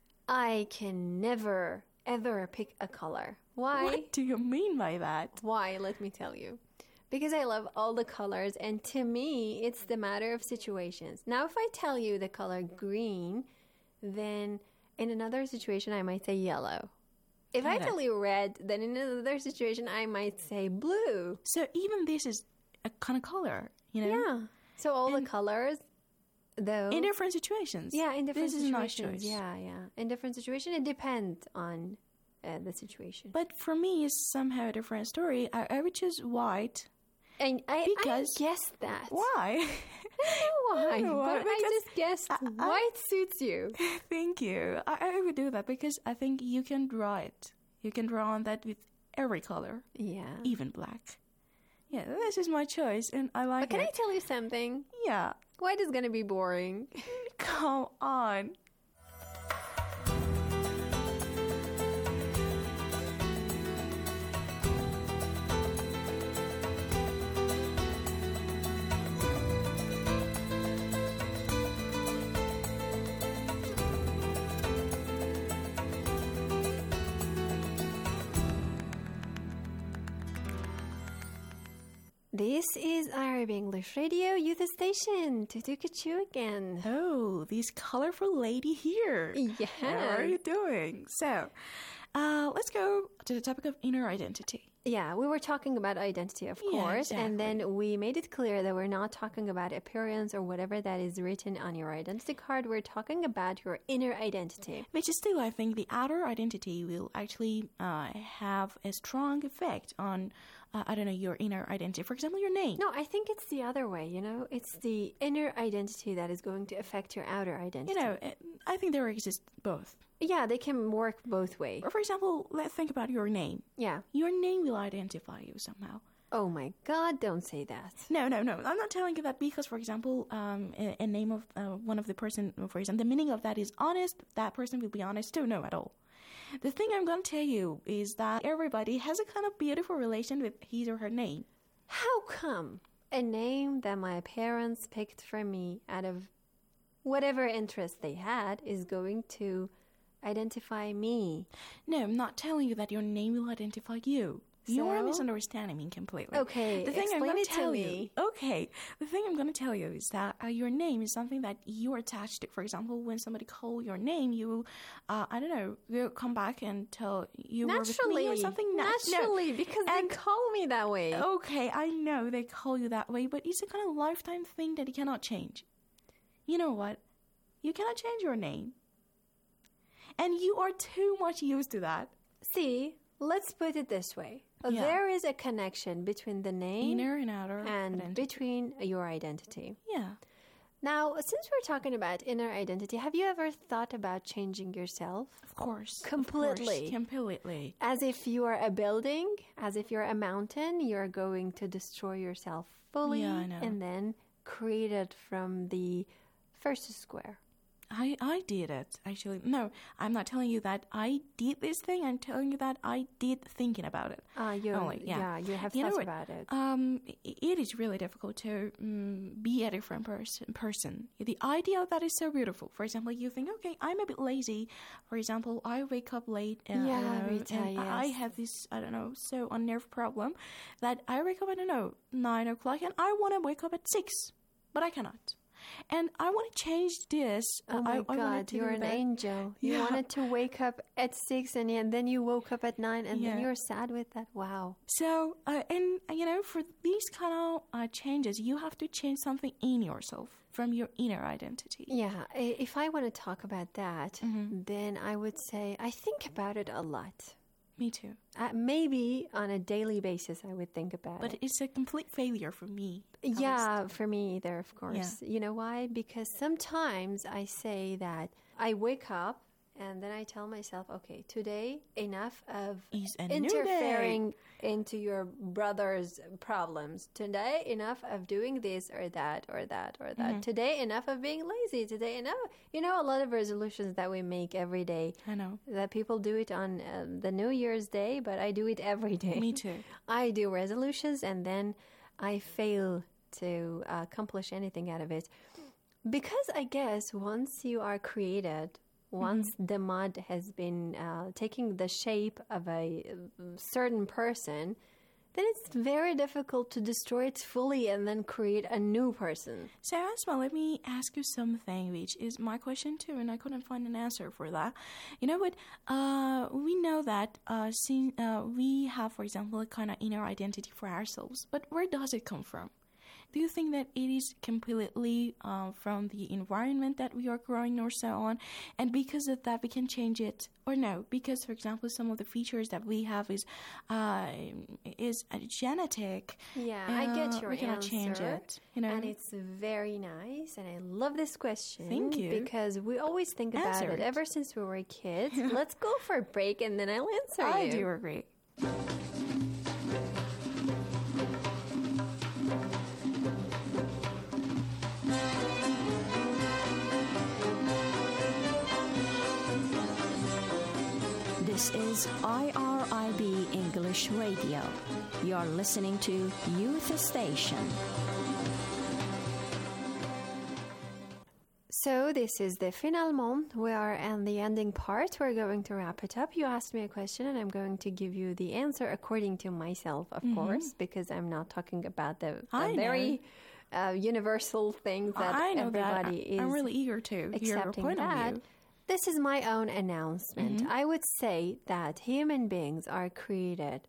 I can never, ever pick a color. Why? What do you mean by that? Why? Let me tell you. Because I love all the colors, and to me, it's the matter of situations. Now, if I tell you the color green, then in another situation, I might say yellow. If I Got it. tell you red, then in another situation, I might say blue. So even this is a kind of color, you know? Yeah. So all the colors, though. In different situations. Yeah, in different This is a nice situations. choice. Yeah, yeah. In different situations, it depends on uh, the situation. But for me, it's somehow a different story. I, I would choose white. And I, because I guessed that. Why? I don't know why, I don't know why, but I because just guessed I- I- white suits you. Thank you. I, I would do that because I think you can draw it. You can draw on that with every color. Yeah. Even black. Yeah, this is my choice, and I like But can it. I tell you something? Yeah. White is going to be boring. Come on. This is Arab English Radio Youth Station. Tutukachu again. Oh, this colorful lady here. Yes. How are you doing? So, uh, let's go to the topic of inner identity. Yeah, we were talking about identity, of Yeah, course, and exactly. then we made it clear that we're not talking about appearance or whatever that is written on your identity card. We're talking about your inner identity. Which is still, I think, the outer identity will actually uh, have a strong effect on, uh, I don't know, your inner identity. For example, your name. No, I think it's the other way, you know? It's the inner identity that is going to affect your outer identity. You know, uh, I think there exist both. Yeah, they can work both ways. Or for example, let's think about your name. Yeah. Your name will identify you somehow. Oh my God, don't say that. No, no, no. I'm not telling you that because, for example, um, a, a name of uh, one of the person, for example, the meaning of that is honest, that person will be honest too. No, at all. The thing I'm going to tell you is that everybody has a kind of beautiful relation with his or her name. How come a name that my parents picked for me out of whatever interest they had is going to identify me? No, I'm not telling you that your name will identify you. You are So? misunderstanding me completely. Okay, the thing I'm explain going it to to tell me. you. Okay, the thing I'm going to tell you is that uh, your name is something that you are attached to. For example, when somebody call your name, you will, uh, I don't know, you'll come back and tell you were with Naturally, me or something. Nat- no. naturally, because And- they call me that way. Okay, I know they call you that way, but it's a kind of lifetime thing that you cannot change. You know what? You cannot change your name. And you are too much used to that. See, let's put it this way. Yeah. There is a connection between the name Inner and outer and identity. between your identity. Yeah. Now, since we're talking about inner identity, have you ever thought about changing yourself? Of course. Completely. Of course, completely. As if you are a building, as if you're a mountain, you're going to destroy yourself fully Yeah, I know. and then create it from the first square. I, I did it, actually. No, I'm not telling you that I did this thing. I'm telling you that I did thinking about it. Ah, you Only, yeah. yeah, you have You know thoughts what? about it. Um, i- it is really difficult to um, be a different pers- person. The idea of that is so beautiful. For example, you think, okay, I'm a bit lazy. For example, I wake up late. Uh, Yeah, I don't know, Rita, and I yes. have this, I don't know, so unnerved problem that I wake up, I don't know, nine o'clock, and I want to wake up at six, but I cannot. And I want to change this. Oh Uh, my I, I wanted God, to you're do an that. angel. You Yeah. wanted to wake up at six and, and then you woke up at nine and then Yeah. you're sad with that. Wow. So, uh, and uh, you know, for these kind of uh, changes, you have to change something in yourself from your inner identity. Yeah, i- if I want to talk about that, Mm-hmm. then I would say I think about it a lot. Me too. Uh, maybe on a daily basis, I would think about But it. it's a complete failure for me. at Yeah, least. for me either, of course. You know why? Because sometimes I say that I wake up and then I tell myself, okay, today enough of Is a new interfering into your brother's problems. Today enough of doing this or that or that or that. Mhm. Today enough of being lazy. Today enough. You know, a lot of resolutions that we make every day. I know. That people do it on uh, the New Year's Day, but I do it every day. Me too. I do resolutions and then I fail to uh, accomplish anything out of it. Because I guess once you are created, once the mud has been uh, taking the shape of a uh, certain person, then it's very difficult to destroy it fully and then create a new person. So, Asma, let me ask you something, which is my question too, and I couldn't find an answer for that. You know what? Uh, we know that uh, since, uh, we have, for example, a kind of inner identity for ourselves, but where does it come from? Do you think that it is completely uh, from the environment that we are growing or so on, and because of that we can change it, or no? Because, for example, some of the features that we have is uh, is uh, genetic. Yeah, I get Uh, your we cannot answer. change it. You know, And it's very nice, and I love this question. Thank you. Because we always think about Answer it it. ever since we were kids. Let's go for a break, and then I'll answer I you. do agree. This is I R I B English Radio. You're listening to Youth Station. So this is the finalement. We are in the ending part. We're going to wrap it up. You asked me a question, and I'm going to give you the answer according to myself, of Mhm. course, because I'm not talking about the, I the know. very uh, universal things that I know that. everybody I- is I'm really eager to hear your accepting point of that. view. This is my own announcement. Mhm. I would say that human beings are created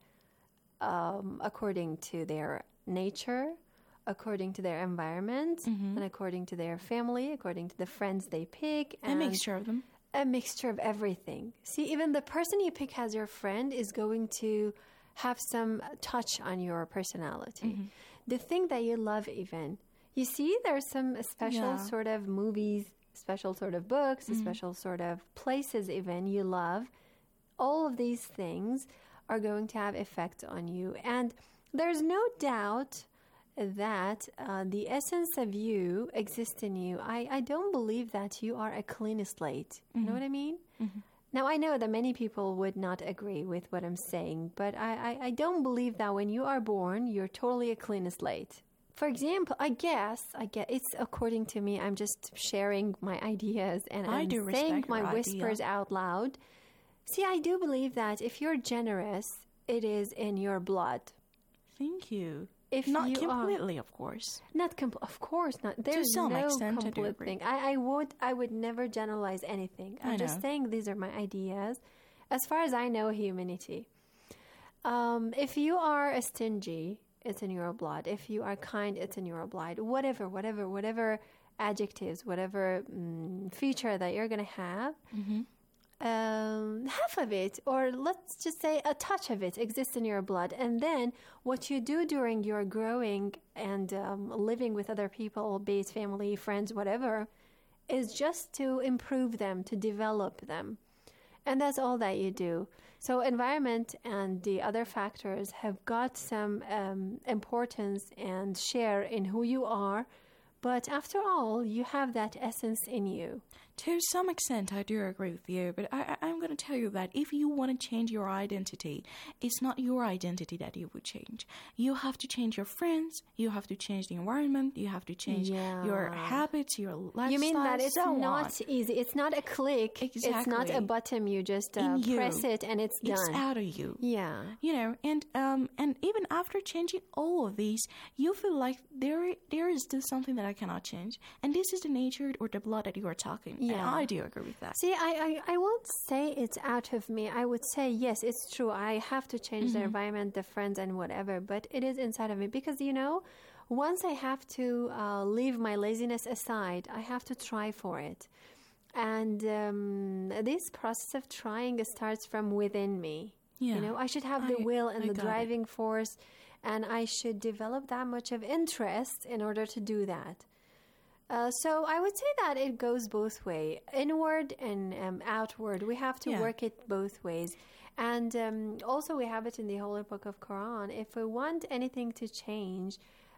um, according to their nature, according to their environment, Mhm. and according to their family, according to the friends they pick. A and mixture of them. A mixture of everything. See, even the person you pick as your friend is going to have some touch on your personality. Mhm. The thing that you love, even. You see, there's some special Yeah. sort of movies, special sort of books, Mhm. special sort of places, even you love. All of these things are going to have effect on you. And there's no doubt that uh, the essence of you exists in you. I, I don't believe that you are a clean slate. You know Mhm. what I mean? Mhm. Now, I know that many people would not agree with what I'm saying, but I, I, I don't believe that when you are born, you're totally a clean slate. For example, I guess, I guess it's according to me, I'm just sharing my ideas and I I'm do saying respect my your whispers idea. out loud. See, I do believe that if you're generous, it is in your blood. Thank you. If Not you completely, of course. Not compl- of course not. There's some no extent, I do complete agree. thing. I, I would I would never generalize anything. I'm I just know. saying these are my ideas. As far as I know humanity. Um, if you are a stingy, it's in your blood. If you are kind, it's in your blood. Whatever, whatever, whatever adjectives, whatever mm, feature that you're gonna have, Mhm. um, half of it, or let's just say a touch of it, exists in your blood. And then what you do during your growing and um, living with other people, be it family, friends, whatever, is just to improve them, to develop them. And that's all that you do. So environment and the other factors have got some um, importance and share in who you are. But after all, you have that essence in you. To some extent, I do agree with you, but I, I, I'm going to tell you that if you want to change your identity, it's not your identity that you would change. You have to change your friends, you have to change the environment, you have to change Yeah. your habits, your lifestyle. You mean that it's so not on. easy. It's not a click. It's not a Exactly. button. You just uh, In you. press it and it's done. It's out of you. Yeah. You know, and um, and even after changing all of these, you feel like there there is still something that I cannot change, and this is the nature or the blood that you are talking. Yeah. And I do agree with that. See, I, I, I won't say it's out of me. I would say, yes, it's true. I have to change the Mhm. environment, the friends, and whatever, but it is inside of me because, you know, once I have to uh, leave my laziness aside, I have to try for it. And um, this process of trying starts from within me. Yeah. You know, I should have the I- will and I the got it. driving force, and I should develop that much of interest in order to do that. Uh, so I would say that it goes both way, inward and um, outward. We have to Yeah. work it both ways. And um, also we have it in the Holy Book of Quran. If we want anything to change,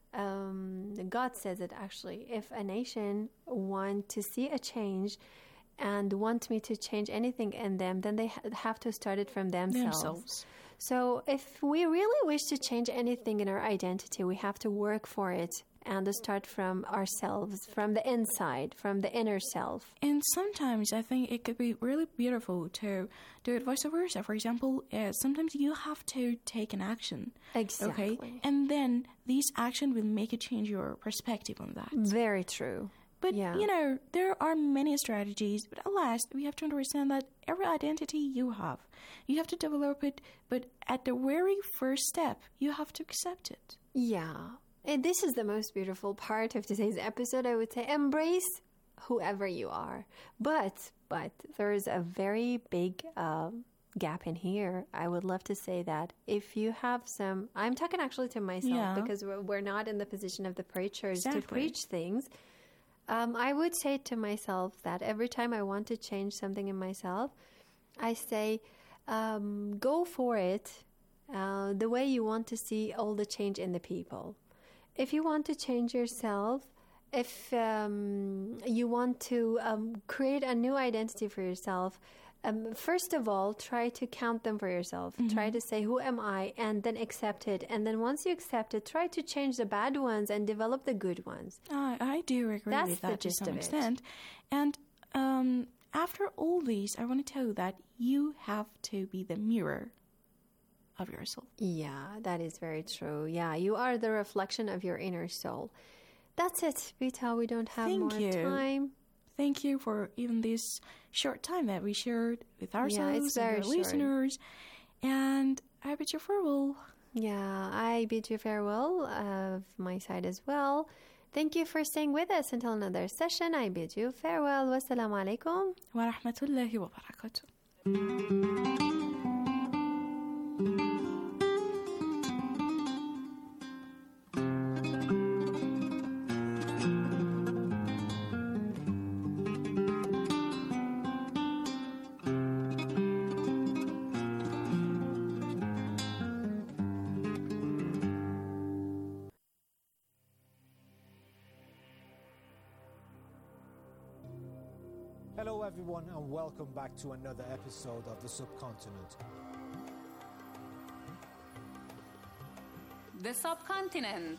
um, God says it actually. If a nation want to see a change and want me to change anything in them, then they ha- have to start it from themselves. Themselves. So if we really wish to change anything in our identity, we have to work for it and to start from ourselves, from the inside, from the inner self. And sometimes I think it could be really beautiful to do it vice versa. For example, uh, sometimes you have to take an action. Exactly. Okay? And then this action will make you change your perspective on that. Very true. But, Yeah. you know, there are many strategies. But at last, we have to understand that every identity you have, you have to develop it. But at the very first step, you have to accept it. Yeah. And this is the most beautiful part of today's episode, I would say. Embrace whoever you are. But, but there is a very big um, gap in here. I would love to say that if you have some, I'm talking actually to myself Yeah. because we're, we're not in the position of the preachers to Exactly. preach things. Um, I would say to myself that every time I want to change something in myself, I say, um, go for it uh, the way you want to see all the change in the people. If you want to change yourself, if um, you want to um, create a new identity for yourself, Um, first of all, try to count them for yourself. Mm-hmm. Try to say, who am I? And then accept it. And then once you accept it, try to change the bad ones and develop the good ones. I, I do agree That's with the that to gist some of it. extent. And um, after all these, I want to tell you that you have to be the mirror of your soul. Yeah, that is very true. Yeah, you are the reflection of your inner soul. That's it, Vita. We don't have Thank more you. time. Thank you for even this short time that we shared with ourselves Yeah, it's and very our short. listeners. And I bid you farewell. Yeah, I bid you farewell of my side as well. Thank you for staying with us until another session. I bid you farewell. Wassalamu alaikum. Wa rahmatullahi wa barakatuh. Hello everyone and welcome back to another episode of The Subcontinent. The Subcontinent.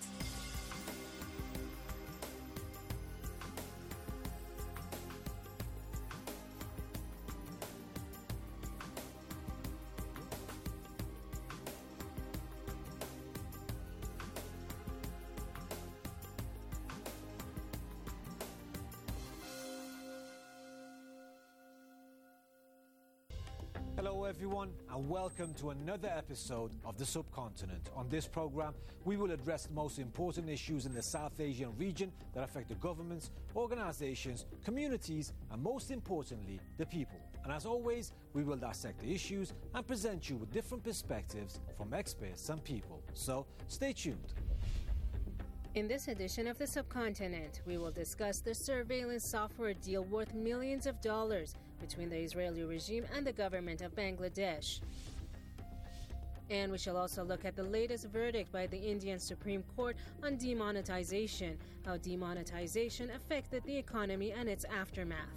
Hello everyone and welcome to another episode of The Subcontinent. On this program, we will address the most important issues in the South Asian region that affect the governments, organizations, communities, and most importantly, the people. And as always, we will dissect the issues and present you with different perspectives from experts and people. So, stay tuned. In this edition of The Subcontinent, we will discuss the surveillance software deal worth millions of dollars between the Israeli regime and the government of Bangladesh. And we shall also look at the latest verdict by the Indian Supreme Court on demonetization, how demonetization affected the economy and its aftermath.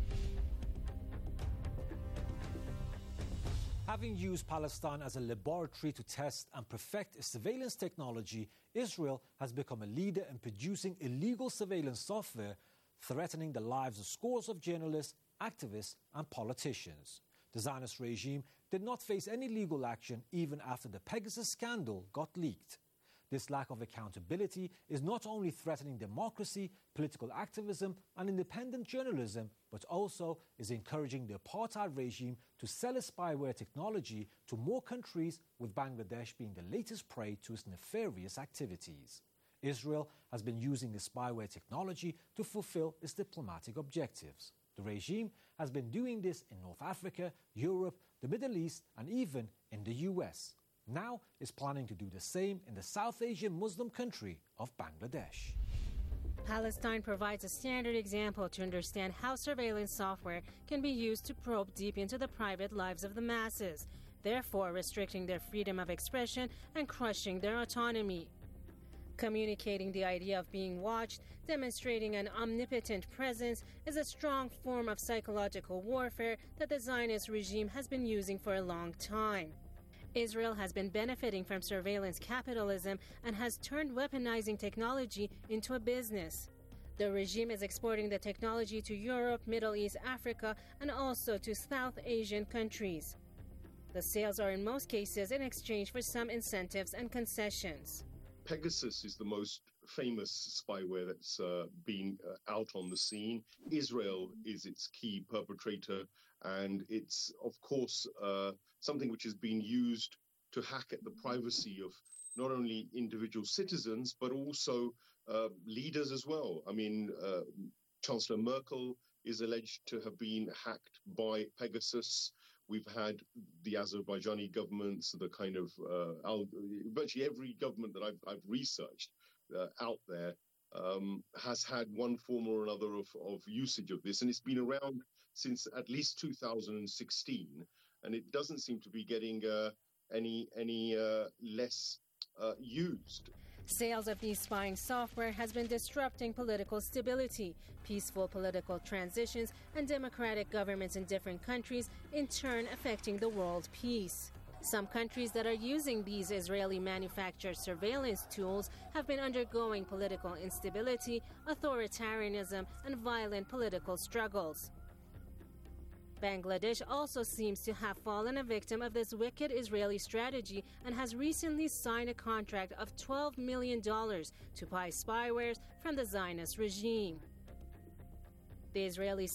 Having used Palestine as a laboratory to test and perfect its surveillance technology, Israel has become a leader in producing illegal surveillance software, threatening the lives of scores of journalists, activists, and politicians. The Zionist regime did not face any legal action even after the Pegasus scandal got leaked. This lack of accountability is not only threatening democracy, political activism, and independent journalism, but also is encouraging the apartheid regime to sell its spyware technology to more countries, with Bangladesh being the latest prey to its nefarious activities. Israel has been using the spyware technology to fulfill its diplomatic objectives. The regime has been doing this in North Africa, Europe, the Middle East, and even in the U S. Now is planning to do the same in the South Asian Muslim country of Bangladesh. Palestine provides a standard example to understand how surveillance software can be used to probe deep into the private lives of the masses, therefore restricting their freedom of expression and crushing their autonomy. Communicating the idea of being watched, demonstrating an omnipotent presence, is a strong form of psychological warfare that the Zionist regime has been using for a long time. Israel has been benefiting from surveillance capitalism and has turned weaponizing technology into a business. The regime is exporting the technology to Europe, Middle East, Africa, and also to South Asian countries. The sales are in most cases in exchange for some incentives and concessions. Pegasus is the most famous spyware that's uh, been uh, out on the scene. Israel is its key perpetrator, and it's, of course, uh, something which has been used to hack at the privacy of not only individual citizens, but also uh, leaders as well. I mean, uh, Chancellor Merkel is alleged to have been hacked by Pegasus. We've had the Azerbaijani governments, the kind of uh, virtually every government that I've, I've researched uh, out there um, has had one form or another of, of usage of this. And it's been around since at least two thousand sixteen. And it doesn't seem to be getting uh, any, any uh, less uh, used. Sales of these spying software has been disrupting political stability, peaceful political transitions, and democratic governments in different countries, in turn affecting the world peace. Some countries that are using these Israeli-manufactured surveillance tools have been undergoing political instability, authoritarianism, and violent political struggles. Bangladesh also seems to have fallen a victim of this wicked Israeli strategy and has recently signed a contract of twelve million dollars to buy spywares from the Zionist regime. The Israeli